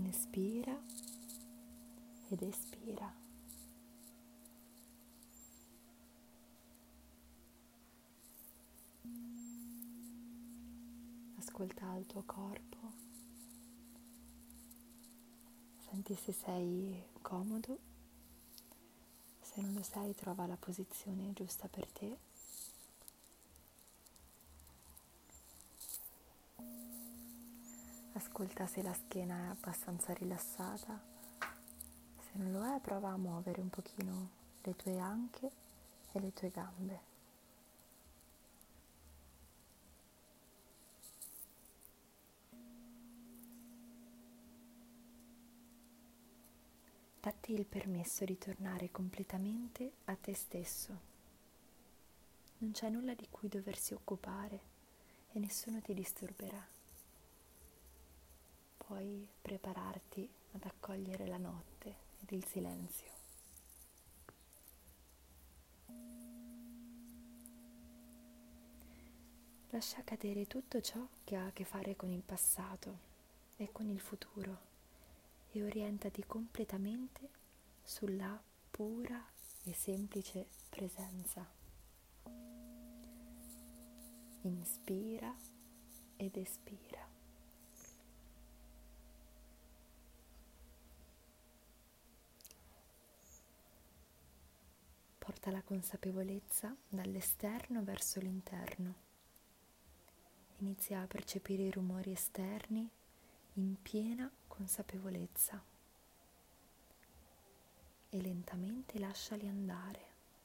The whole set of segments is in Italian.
Inspira ed espira. Ascolta il tuo corpo, senti se sei comodo, se non lo sei trova la posizione giusta per te. Ascolta se la schiena è abbastanza rilassata, se non lo è prova a muovere un pochino le tue anche e le tue gambe. Datti il permesso di tornare completamente a te stesso. Non c'è nulla di cui doversi occupare e nessuno ti disturberà. Puoi prepararti ad accogliere la notte ed il silenzio. Lascia cadere tutto ciò che ha a che fare con il passato e con il futuro e orientati completamente sulla pura e semplice presenza. Inspira ed espira. Porta la consapevolezza dall'esterno verso l'interno. Inizia a percepire i rumori esterni in piena consapevolezza e lentamente lasciali andare.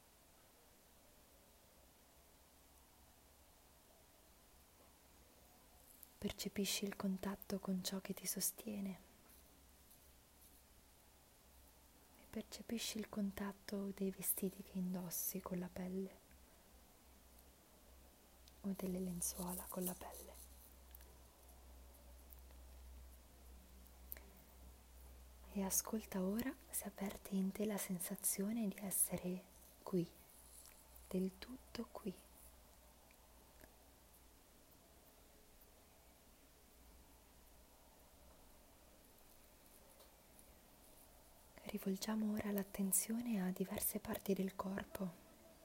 Percepisci il contatto con ciò che ti sostiene e percepisci il contatto dei vestiti che indossi con la pelle o delle lenzuola con la pelle. E ascolta ora se avverti in te la sensazione di essere qui, del tutto qui. Rivolgiamo ora l'attenzione a diverse parti del corpo.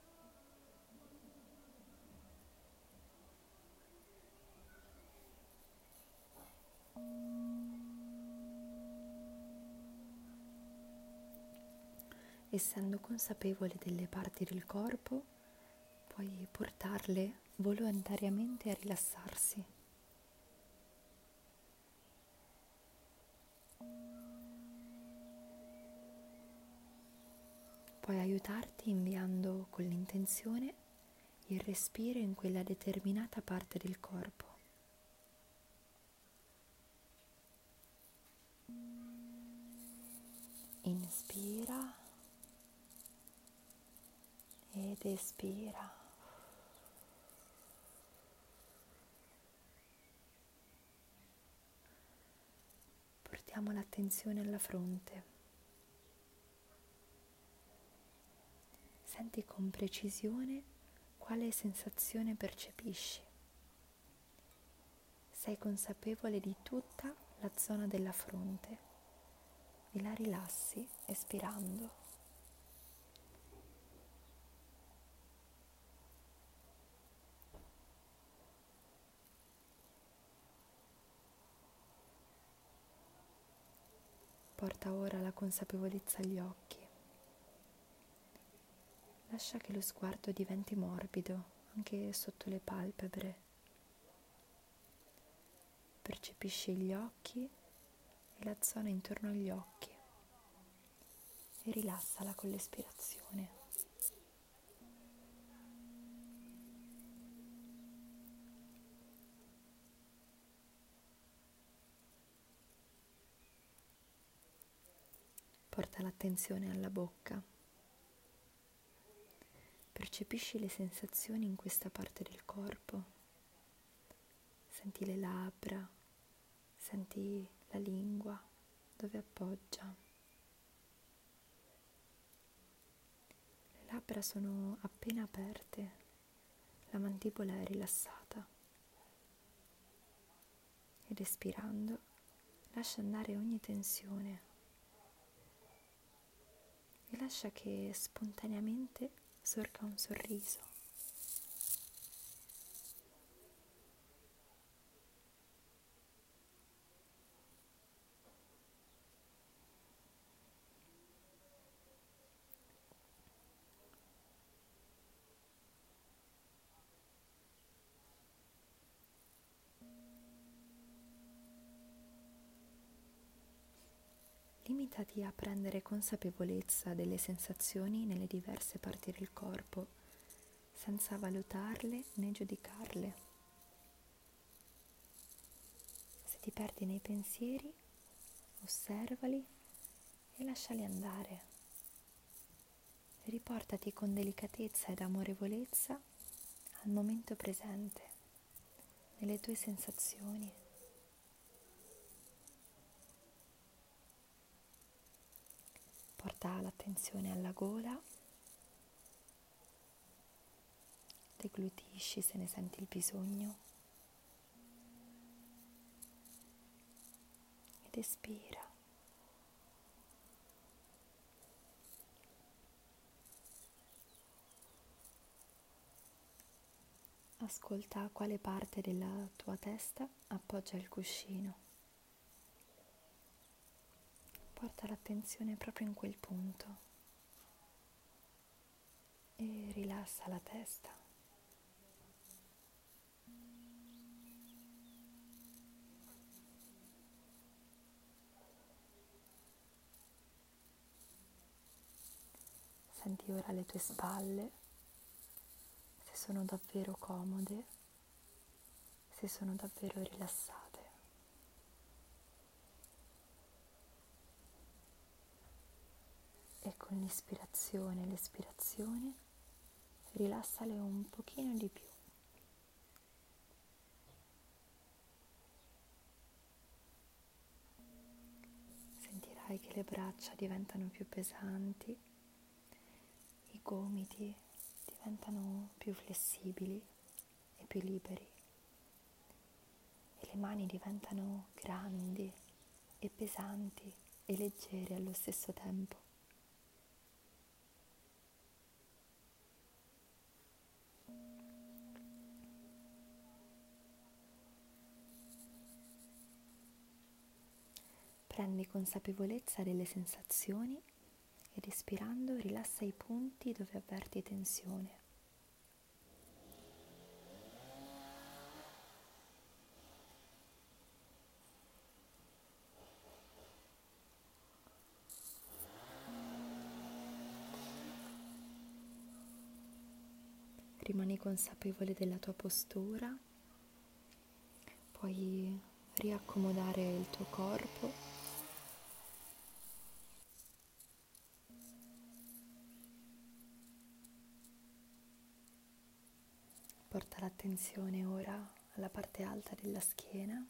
Essendo consapevole delle parti del corpo, puoi portarle volontariamente a rilassarsi. Puoi aiutarti inviando con l'intenzione il respiro in quella determinata parte del corpo. Inspira ed espira. Portiamo l'attenzione alla fronte. Senti con precisione quale sensazione percepisci. Sei consapevole di tutta la zona della fronte e la rilassi espirando. Porta ora la consapevolezza agli occhi. Lascia che lo sguardo diventi morbido anche sotto le palpebre. Percepisci gli occhi e la zona intorno agli occhi e rilassala con l'espirazione. Porta l'attenzione alla bocca. Percepisci le sensazioni in questa parte del corpo. Senti le labbra, senti la lingua, dove appoggia. Le labbra sono appena aperte, la mandibola è rilassata. Ed espirando, Lascia andare ogni tensione e lascia che spontaneamente sorga un sorriso. Limitati a prendere consapevolezza delle sensazioni nelle diverse parti del corpo, senza valutarle né giudicarle. Se ti perdi nei pensieri, osservali e lasciali andare. Riportati con delicatezza ed amorevolezza al momento presente, nelle tue sensazioni. Porta l'attenzione alla gola, deglutisci se ne senti il bisogno ed espira. Ascolta quale parte della tua testa appoggia il cuscino. Porta l'attenzione proprio in quel punto e rilassa la testa. Senti ora le tue spalle, se sono davvero comode, se sono davvero rilassate. E con l'ispirazione e l'espirazione rilassale un pochino di più. Sentirai che le braccia diventano più pesanti, i gomiti diventano più flessibili e più liberi e le mani diventano grandi e pesanti e leggere allo stesso tempo. Prendi consapevolezza delle sensazioni ed espirando rilassa i punti dove avverti tensione. Rimani consapevole della tua postura, puoi riaccomodare il tuo corpo. Porta l'attenzione ora alla parte alta della schiena.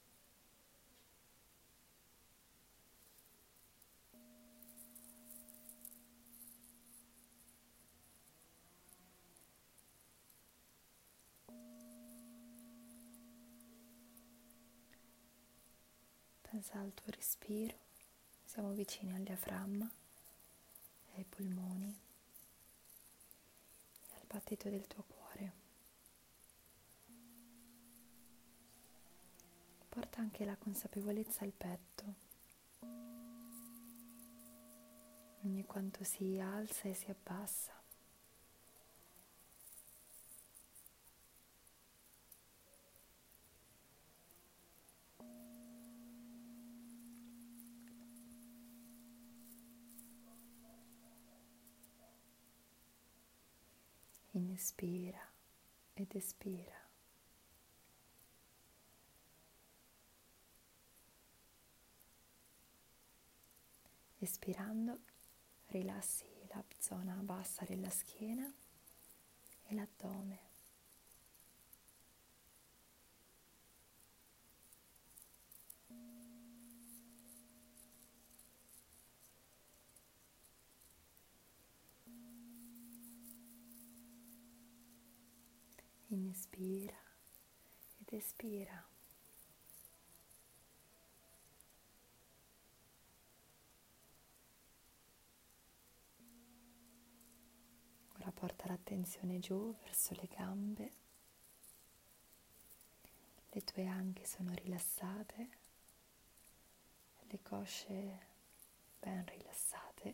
Pensa al tuo respiro, siamo vicini al diaframma, ai polmoni e al battito del tuo cuore. Porta anche la consapevolezza al petto, ogni quanto si alza e si abbassa. Inspira ed espira. Espirando rilassi la zona bassa della schiena e l'addome. Inspira ed espira. porta l'attenzione giù verso le gambe, le tue anche sono rilassate, le cosce ben rilassate,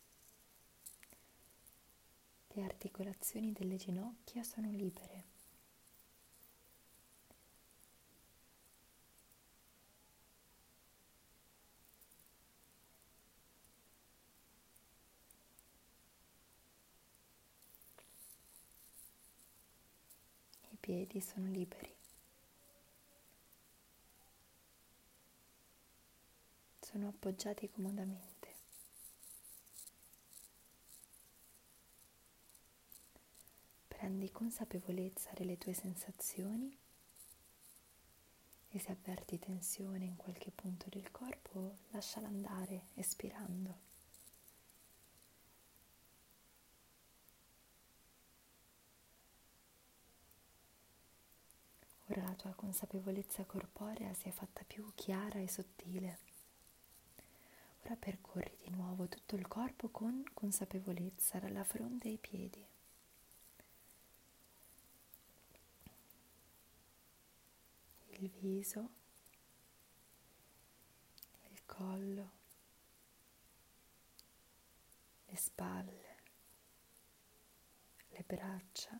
le articolazioni delle ginocchia sono libere. I piedi sono liberi. Sono appoggiati comodamente. Prendi consapevolezza delle tue sensazioni e se avverti tensione in qualche punto del corpo, lasciala andare espirando. Ora la tua consapevolezza corporea si è fatta più chiara e sottile. Ora percorri di nuovo tutto il corpo con consapevolezza, dalla fronte ai piedi. Il viso, il collo, le spalle, le braccia,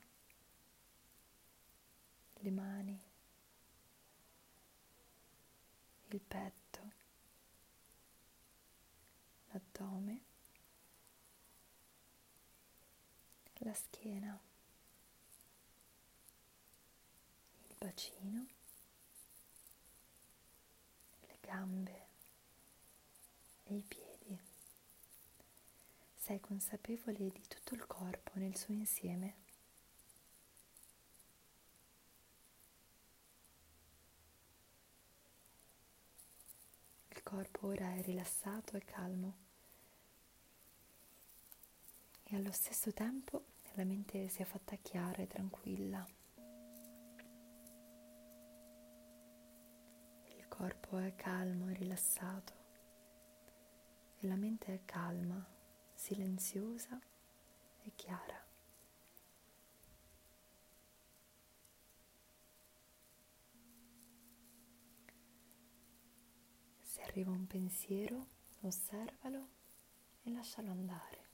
le mani, il petto, l'addome, la schiena, il bacino, le gambe e i piedi. Sei consapevole di tutto il corpo nel suo insieme. Il corpo ora è rilassato e calmo e allo stesso tempo la mente si è fatta chiara e tranquilla. Il corpo è calmo e rilassato e la mente è calma, silenziosa e chiara. Se arriva un pensiero, osservalo e lascialo andare.